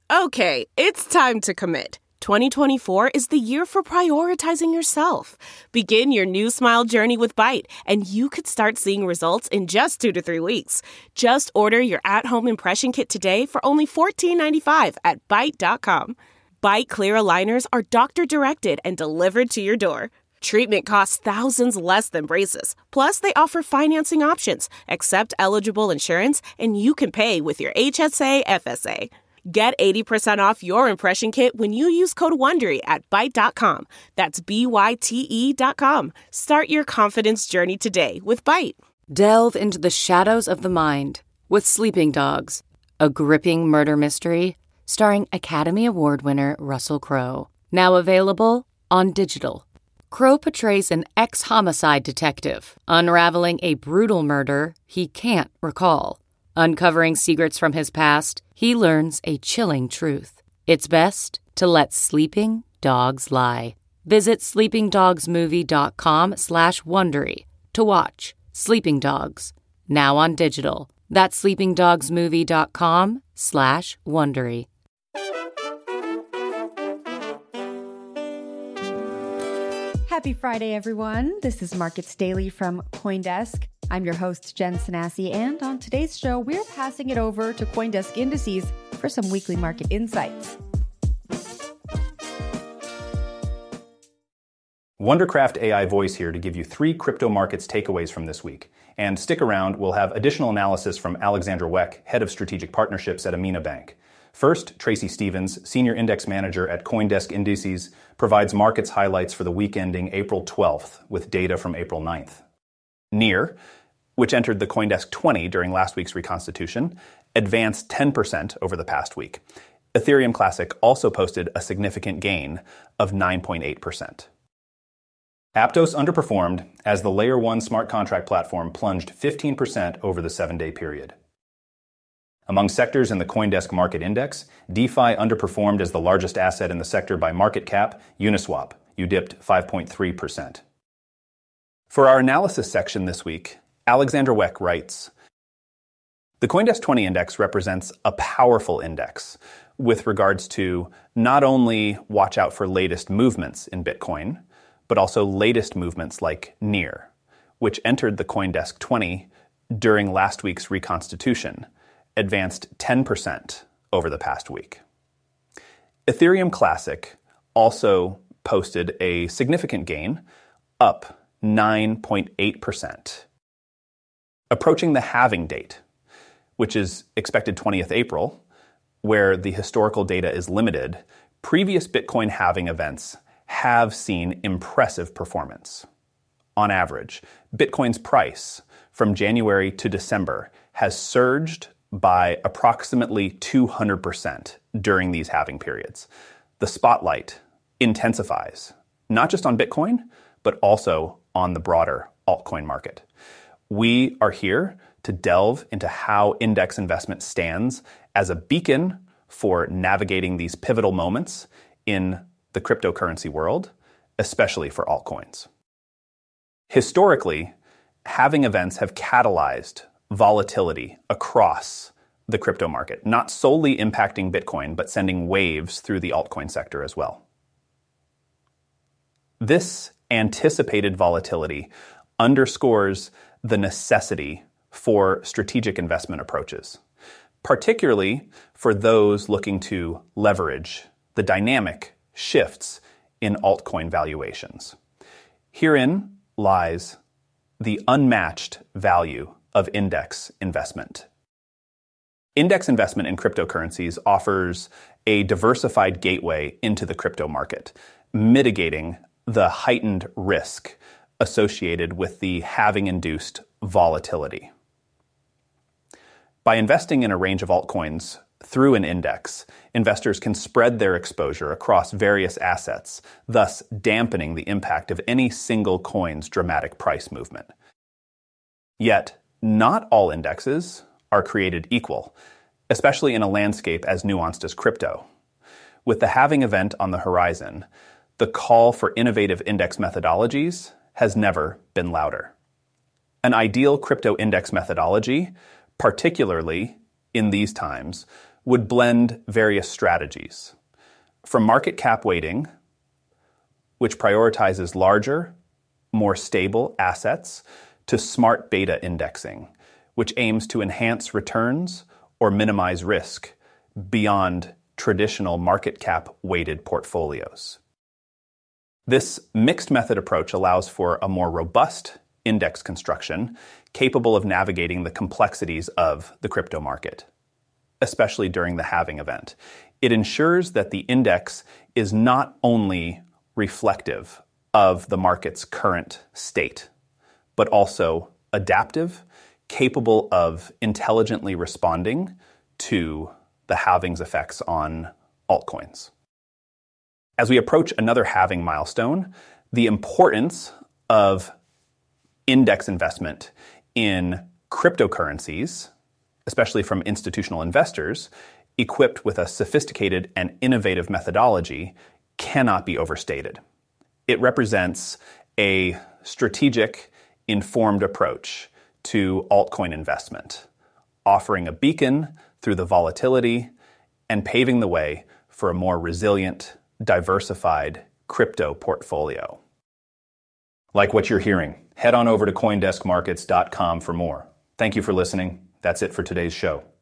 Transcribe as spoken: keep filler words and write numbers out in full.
Okay, it's time to commit. twenty twenty-four is the year for prioritizing yourself. Begin your new smile journey with Byte, and you could start seeing results in just two to three weeks. Just order your at-home impression kit today for only fourteen ninety-five at byte dot com. Byte clear aligners are doctor-directed and delivered to your door. Treatment costs thousands less than braces. Plus, they offer financing options, accept eligible insurance, and you can pay with your H S A F S A. Get eighty percent off your impression kit when you use code WONDERY at byte dot com. That's B Y T E dot com. Start your confidence journey today with Byte. Delve into the shadows of the mind with Sleeping Dogs, a gripping murder mystery starring Academy Award winner Russell Crowe. Now available on digital. Crowe portrays an ex-homicide detective unraveling a brutal murder he can't recall. Uncovering secrets from his past, he learns a chilling truth. It's best to let sleeping dogs lie. Visit sleepingdogsmovie.com slash Wondery to watch Sleeping Dogs, now on digital. That's sleepingdogsmovie.com slash Wondery. Happy Friday, everyone. This is Markets Daily from CoinDesk. I'm your host, Jen Sanasi, and on today's show, we're passing it over to CoinDesk Indices for some weekly market insights. Wondercraft A I Voice here to give you three crypto markets takeaways from this week. And stick around, we'll have additional analysis from Alexandra Weck, Head of Strategic Partnerships at Amina Bank. First, Tracy Stevens, Senior Index Manager at CoinDesk Indices, provides markets highlights for the week ending April twelfth with data from April ninth. Near, which entered the CoinDesk twenty during last week's reconstitution, advanced ten percent over the past week. Ethereum Classic also posted a significant gain of nine point eight percent. Aptos underperformed as the Layer one smart contract platform plunged fifteen percent over the seven-day period. Among sectors in the CoinDesk Market Index, DeFi underperformed as the largest asset in the sector by market cap, Uniswap. You dipped five point three percent. For our analysis section this week, Alexandra Weck writes, the CoinDesk twenty index represents a powerful index with regards to not only watch out for latest movements in Bitcoin, but also latest movements like Near, which entered the CoinDesk twenty during last week's reconstitution, advanced ten percent over the past week. Ethereum Classic also posted a significant gain, up nine point eight percent. Approaching the halving date, which is expected twentieth April, where the historical data is limited, previous Bitcoin halving events have seen impressive performance. On average, Bitcoin's price from January to December has surged by approximately two hundred percent during these halving periods. The spotlight intensifies, not just on Bitcoin, but also on the broader altcoin market. We are here to delve into how index investment stands as a beacon for navigating these pivotal moments in the cryptocurrency world, especially for altcoins. Historically, halving events have catalyzed volatility across the crypto market, not solely impacting Bitcoin, but sending waves through the altcoin sector as well. This anticipated volatility underscores the necessity for strategic investment approaches, particularly for those looking to leverage the dynamic shifts in altcoin valuations. Herein lies the unmatched value of index investment. Index investment in cryptocurrencies offers a diversified gateway into the crypto market, mitigating the heightened risk associated with the halving-induced volatility. By investing in a range of altcoins through an index, investors can spread their exposure across various assets, thus dampening the impact of any single coin's dramatic price movement. Yet, not all indexes are created equal, especially in a landscape as nuanced as crypto. With the halving event on the horizon, the call for innovative index methodologies has never been louder. An ideal crypto index methodology, particularly in these times, would blend various strategies, from market cap weighting, which prioritizes larger, more stable assets, to smart beta indexing, which aims to enhance returns or minimize risk beyond traditional market cap weighted portfolios. This mixed method approach allows for a more robust index construction capable of navigating the complexities of the crypto market, especially during the halving event. It ensures that the index is not only reflective of the market's current state, but also adaptive, capable of intelligently responding to the halving's effects on altcoins. As we approach another halving milestone, the importance of index investment in cryptocurrencies, especially from institutional investors, equipped with a sophisticated and innovative methodology, cannot be overstated. It represents a strategic, informed approach to altcoin investment, offering a beacon through the volatility and paving the way for a more resilient, diversified crypto portfolio. Like what you're hearing, head on over to coindesk markets dot com for more. Thank you for listening. That's it for today's show.